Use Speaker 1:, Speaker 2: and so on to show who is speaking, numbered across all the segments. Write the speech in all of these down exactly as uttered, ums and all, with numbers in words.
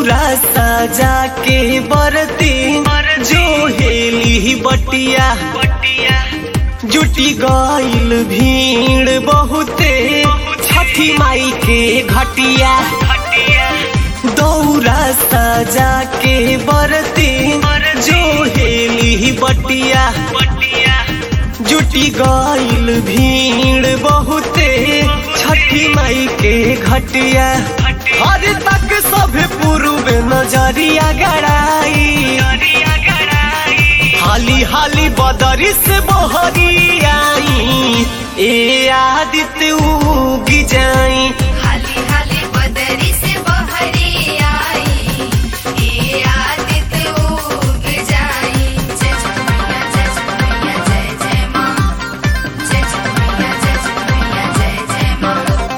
Speaker 1: दौरा सजा के बरती जो हेली बटिया जुटी गईल भीड़ बहुते छठी माई के घटिया दौरा सजा के बरती जो हेली बटिया जुटी गईल भीड़ बहुते छठी माई के घटिया हर तक सब पूर्व नजरिया गड़ाई हाली हाली बदरी से बहरी आई ए आदित्य उगी जाई
Speaker 2: हाली हाली बदरी से बहरी आई ए आदित्य उग जाई। जय जय जय जय जय जय माँ जय जय जय जय जय माँ।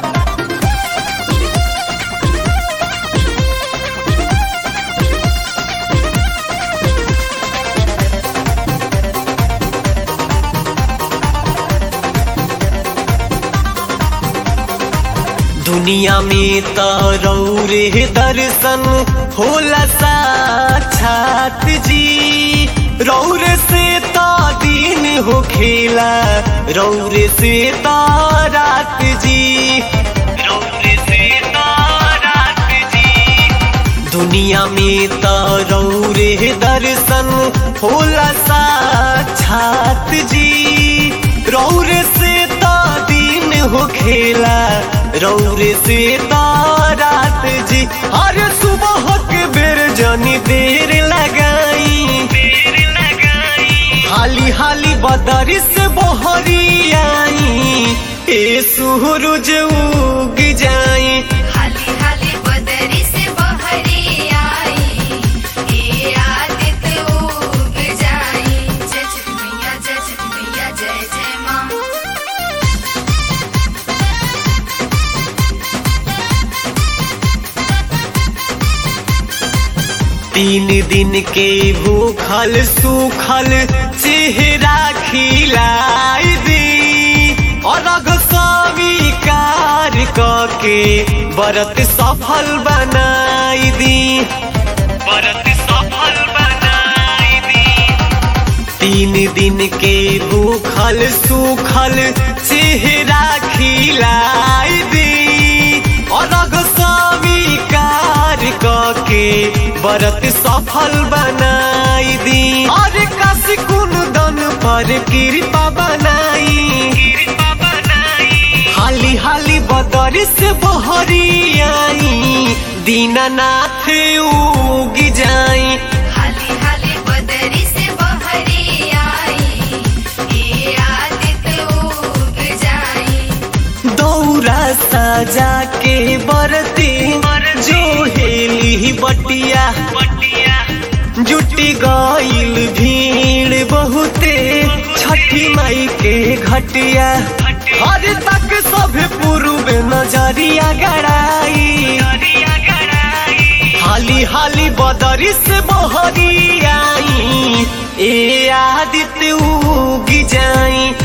Speaker 1: दुनिया में तरौरे दर्शन होला साक्षात जी रौरे से ता दिन हो खेला रौरे से ता रात जी रौरे से ता रात जी दुनिया में तरौरे दर्शन होला साक्षात जी रौरे से ता दिन हो खेला रौरे से तारात जी हर सुबह के बेर जनी देर लगाई हाली हाली बदरी से बहरी आई ए सूरज उग जाई
Speaker 2: हाली हाली बदरी से बहरी आई ए आदित्य उग जाई। जय जय जय जय जय जय माँ।
Speaker 1: तीन दिन के भूखल सूखल चेहरा खिलाई दी और अग स्वीकार के व्रत सफल बनाई दी व्रत सफल बनाई दी तीन दिन के भूखल सूखल चेहरा खिलाई दी और अग स्वीकार के व्रत सफल बनाई दी और कस कुंदन पर कृपा बनाई हाली हाली बदरी से बहरी आई दीनानाथ उग जाई
Speaker 2: हाली हाली बदरी से बहरी आई ए आदित्य उग जाई।
Speaker 1: दौरा सजा के बरती जो हेली बटिया जुटी गईल भीड़ बहुते छठी माई के घटिया हर तक सब पूर्व नजरिया गड़ाई हाली हाली बदरी से बहरी आई ए आदित्य उगी जाई।